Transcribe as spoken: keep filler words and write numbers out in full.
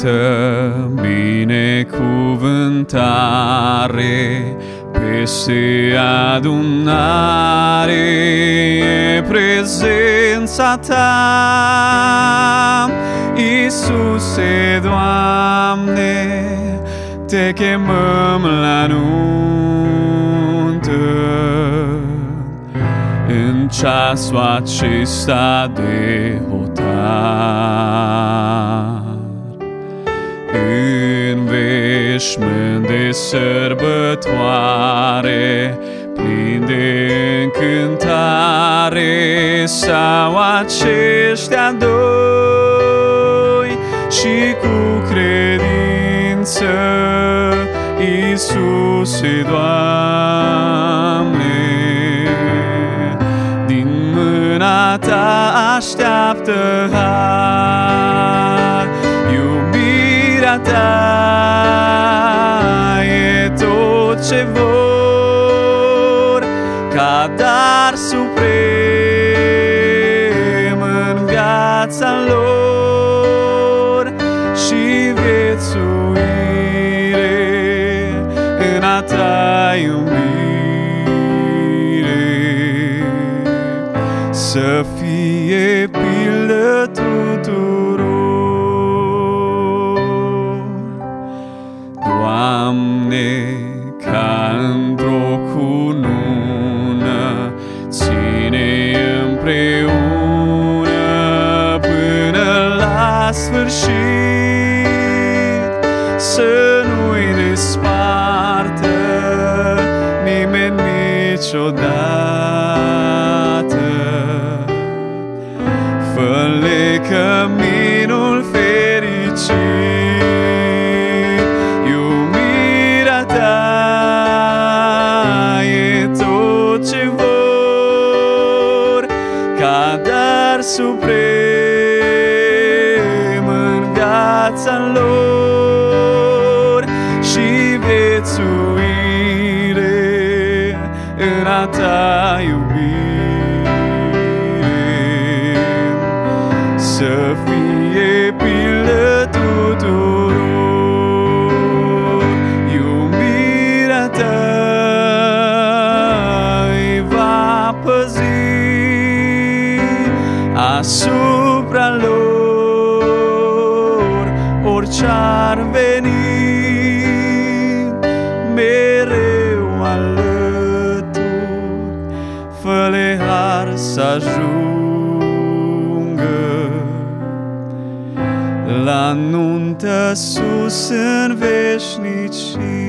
multă binecuvântare peste adunare e prezența ta, Iisuse, Doamne, te chemăm la nuntă în ceasul acesta de hotar. În veșmânt de sărbătoare, plin de încântare, sau aceștia doi și cu credință, Iisuse, Doamne, din mâna ta așteaptă har. Iubirea ta e tot ce vor, ca dar suprem în viața lor și viețuire în a ta iubire, să fie pildă tuturor. Doamne, ca într-o cunună, ține împreună până la sfârșit, să nu-i despartă nimeni niciodată. Fă-le căminul fericit, iubirea ta e tot ce vor, ca dar suprem în viața lor și viețuire în a ta iubire, să fie pildă tuturor. Iubirea ta îi va păzi asupra lor, orice-ar veni, mereu alături, fă-le har să ajungă la nuntă sus în veșnicii.